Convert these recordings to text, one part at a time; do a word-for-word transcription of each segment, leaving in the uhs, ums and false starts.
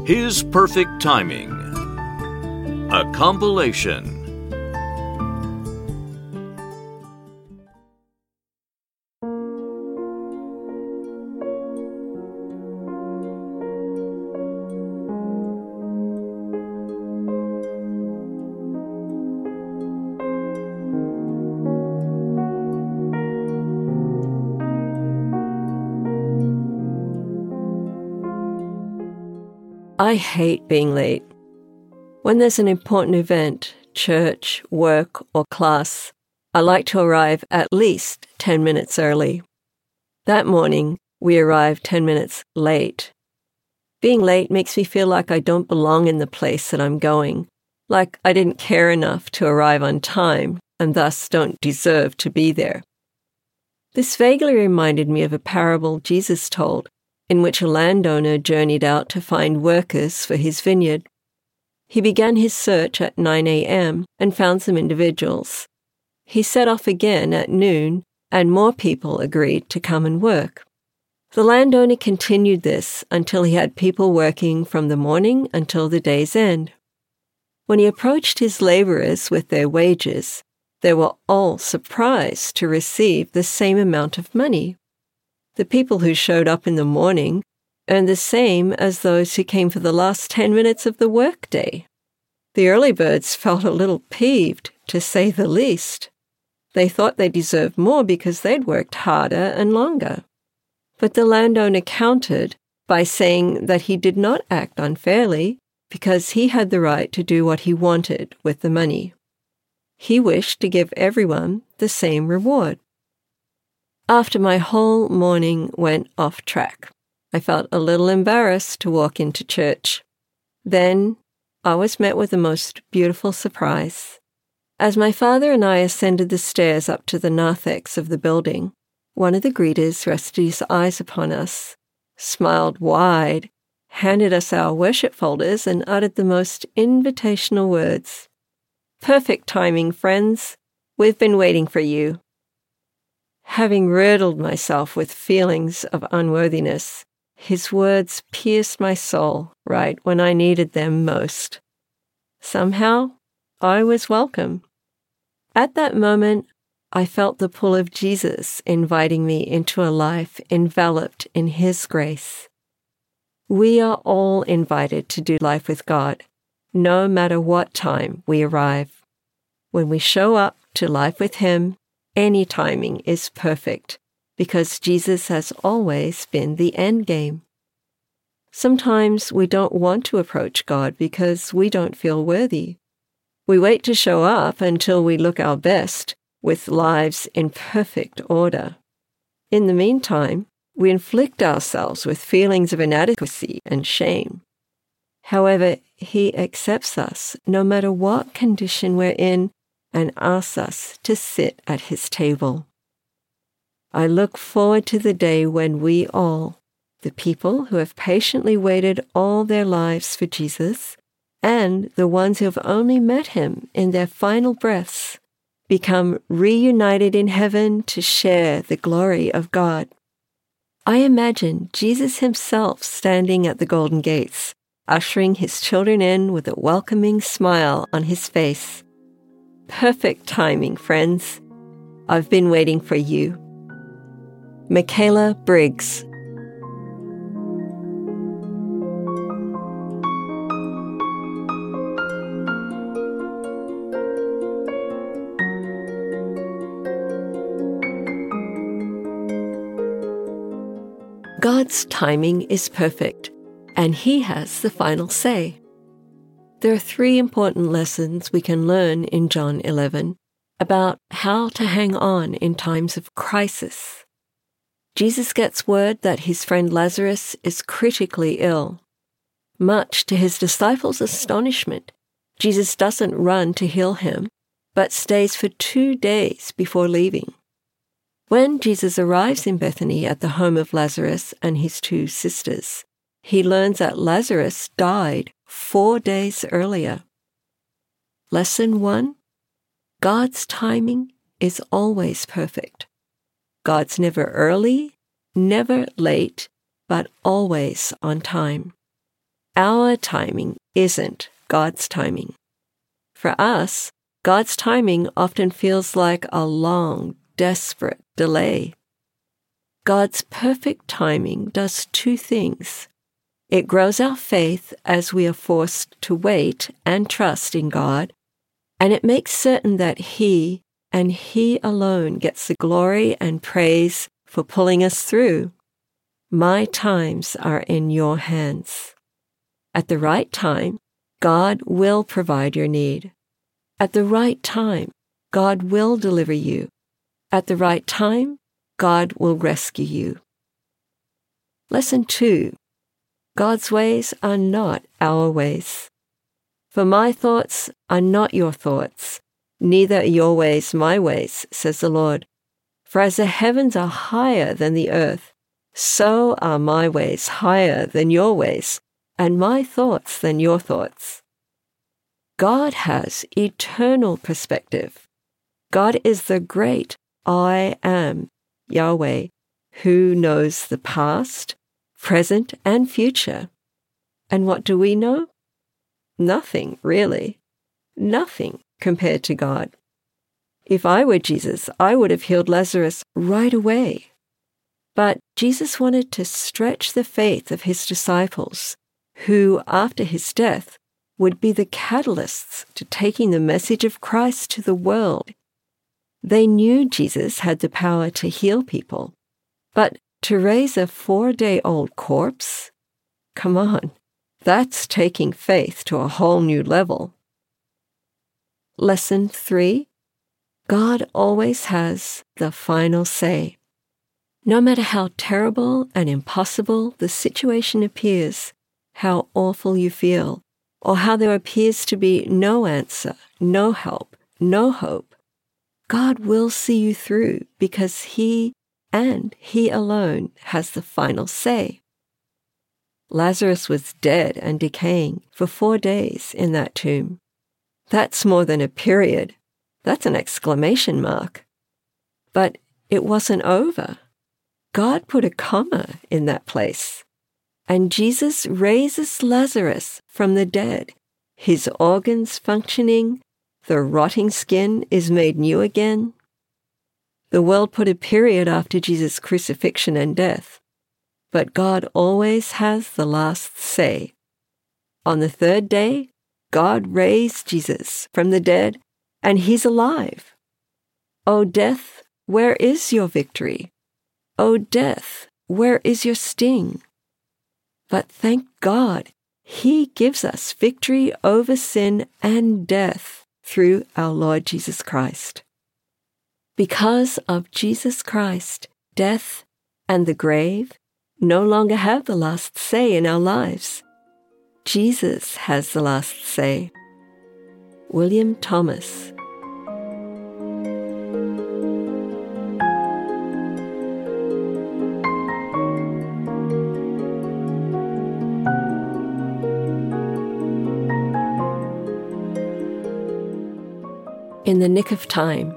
His Perfect Timing. A compilation. I hate being late. When there's an important event, church, work, or class, I like to arrive at least ten minutes early. That morning, we arrived ten minutes late. Being late makes me feel like I don't belong in the place that I'm going, like I didn't care enough to arrive on time and thus don't deserve to be there. This vaguely reminded me of a parable Jesus told, in which a landowner journeyed out to find workers for his vineyard. He began his search at nine a.m. and found some individuals. He set off again at noon, and more people agreed to come and work. The landowner continued this until he had people working from the morning until the day's end. When he approached his laborers with their wages, they were all surprised to receive the same amount of money. The people who showed up in the morning earned the same as those who came for the last ten minutes of the workday. The early birds felt a little peeved, to say the least. They thought they deserved more because they'd worked harder and longer. But the landowner countered by saying that he did not act unfairly because he had the right to do what he wanted with the money. He wished to give everyone the same reward. After my whole morning went off track, I felt a little embarrassed to walk into church. Then I was met with the most beautiful surprise. As my father and I ascended the stairs up to the narthex of the building, one of the greeters rested his eyes upon us, smiled wide, handed us our worship folders, and uttered the most invitational words. "Perfect timing, friends. We've been waiting for you." Having riddled myself with feelings of unworthiness, his words pierced my soul right when I needed them most. Somehow, I was welcome. At that moment, I felt the pull of Jesus inviting me into a life enveloped in His grace. We are all invited to do life with God, no matter what time we arrive. When we show up to life with Him, any timing is perfect, because Jesus has always been the end game. Sometimes we don't want to approach God because we don't feel worthy. We wait to show up until we look our best, with lives in perfect order. In the meantime, we inflict ourselves with feelings of inadequacy and shame. However, He accepts us no matter what condition we're in, and asks us to sit at His table. I look forward to the day when we all, the people who have patiently waited all their lives for Jesus, and the ones who have only met Him in their final breaths, become reunited in heaven to share the glory of God. I imagine Jesus Himself standing at the golden gates, ushering His children in with a welcoming smile on His face. Perfect timing, friends. I've been waiting for you. Michaela Briggs. God's timing is perfect, and He has the final say. There are three important lessons we can learn in John eleven about how to hang on in times of crisis. Jesus gets word that his friend Lazarus is critically ill. Much to his disciples' astonishment, Jesus doesn't run to heal him, but stays for two days before leaving. When Jesus arrives in Bethany at the home of Lazarus and his two sisters, he learns that Lazarus died four days earlier. Lesson one: God's timing is always perfect. God's never early, never late, but always on time. our timing isn't God's timing. For us, God's timing often feels like a long, desperate delay. God's perfect timing does two things. It grows our faith as we are forced to wait and trust in God, and it makes certain that He and He alone gets the glory and praise for pulling us through. My times are in your hands. At the right time, God will provide your need. At the right time, God will deliver you. At the right time, God will rescue you. Lesson two. God's ways are not our ways. For my thoughts are not your thoughts, neither are your ways my ways, says the Lord. For as the heavens are higher than the earth, so are my ways higher than your ways, and my thoughts than your thoughts. God has eternal perspective. God is the great I am, Yahweh, who knows the past, present, and future. And what do we know? Nothing, really. Nothing compared to God. If I were Jesus, I would have healed Lazarus right away. But Jesus wanted to stretch the faith of his disciples, who, after his death, would be the catalysts to taking the message of Christ to the world. They knew Jesus had the power to heal people, but to raise a four-day-old corpse? Come on, that's taking faith to a whole new level. Lesson three. God always has the final say. No matter how terrible and impossible the situation appears, how awful you feel, or how there appears to be no answer, no help, no hope, God will see you through because He and He alone has the final say. Lazarus was dead and decaying for four days in that tomb. That's more than a period. That's an exclamation mark. But it wasn't over. God put a comma in that place. And Jesus raises Lazarus from the dead. His organs functioning, the rotting skin is made new again. The world put a period after Jesus' crucifixion and death. But God always has the last say. On the third day, God raised Jesus from the dead, and He's alive. O death, where is your victory? O death, where is your sting? But thank God, He gives us victory over sin and death through our Lord Jesus Christ. Because of Jesus Christ, death and the grave no longer have the last say in our lives. Jesus has the last say. William Thomas. In the nick of time.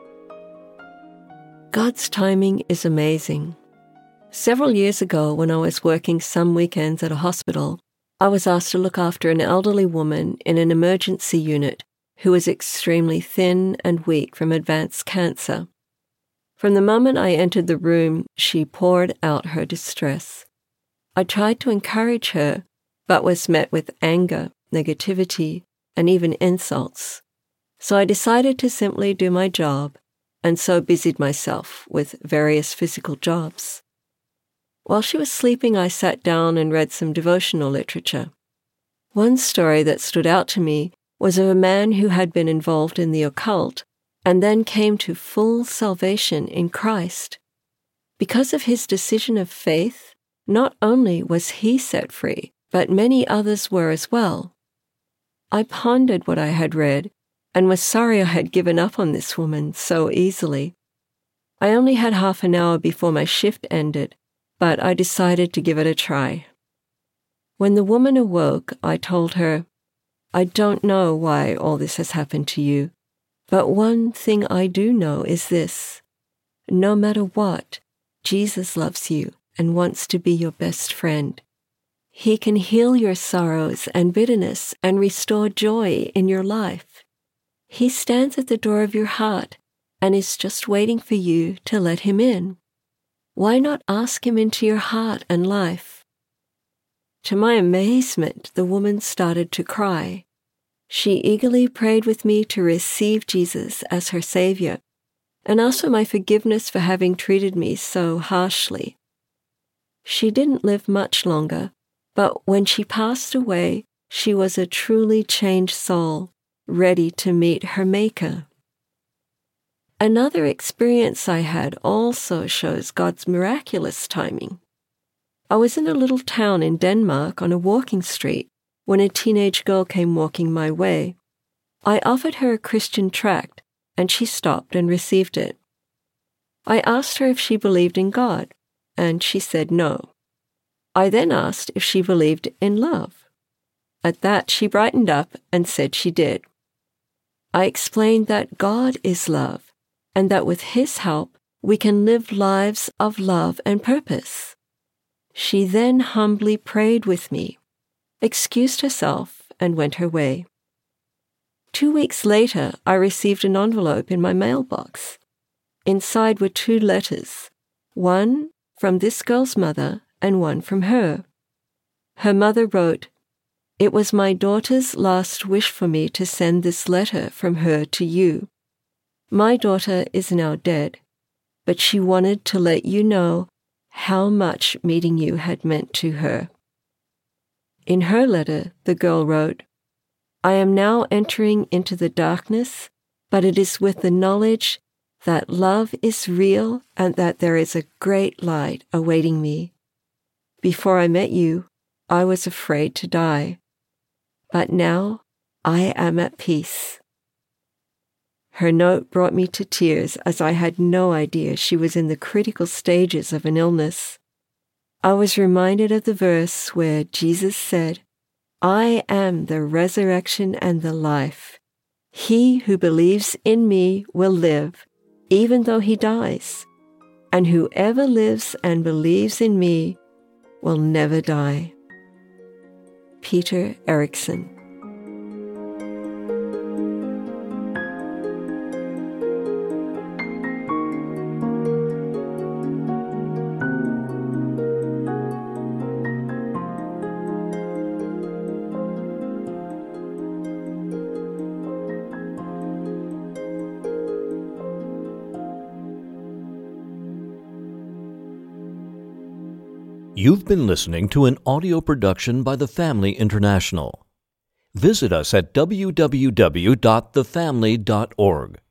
God's timing is amazing. Several years ago, when I was working some weekends at a hospital, I was asked to look after an elderly woman in an emergency unit who was extremely thin and weak from advanced cancer. From the moment I entered the room, she poured out her distress. I tried to encourage her, but was met with anger, negativity, and even insults. So I decided to simply do my job, and so busied myself with various physical jobs. While she was sleeping, I sat down and read some devotional literature. One story that stood out to me was of a man who had been involved in the occult and then came to full salvation in Christ. Because of his decision of faith, not only was he set free, but many others were as well. I pondered what I had read and was sorry I had given up on this woman so easily. I only had half an hour before my shift ended, but I decided to give it a try. When the woman awoke, I told her, "I don't know why all this has happened to you, but one thing I do know is this. No matter what, Jesus loves you and wants to be your best friend. He can heal your sorrows and bitterness and restore joy in your life. He stands at the door of your heart and is just waiting for you to let him in. Why not ask him into your heart and life? To my amazement, the woman started to cry. She eagerly prayed with me to receive Jesus as her Savior and asked for my forgiveness for having treated me so harshly. She didn't live much longer, but when she passed away, she was a truly changed soul, ready to meet her Maker. Another experience I had also shows God's miraculous timing. I was in a little town in Denmark on a walking street when a teenage girl came walking my way. I offered her a Christian tract, and she stopped and received it. I asked her if she believed in God, and she said no. I then asked if she believed in love. At that, she brightened up and said she did. I explained that God is love, and that with his help, we can live lives of love and purpose. She then humbly prayed with me, excused herself, and went her way. Two weeks later, I received an envelope in my mailbox. Inside were two letters, one from this girl's mother and one from her. Her mother wrote, "It was my daughter's last wish for me to send this letter from her to you. My daughter is now dead, but she wanted to let you know how much meeting you had meant to her." In her letter, the girl wrote, "I am now entering into the darkness, but it is with the knowledge that love is real and that there is a great light awaiting me. Before I met you, I was afraid to die, but now I am at peace." Her note brought me to tears as I had no idea she was in the critical stages of an illness. I was reminded of the verse where Jesus said, "I am the resurrection and the life. He who believes in me will live, even though he dies, and whoever lives and believes in me will never die." Peter Erickson. You've been listening to an audio production by The Family International. Visit us at w w w dot the family dot org.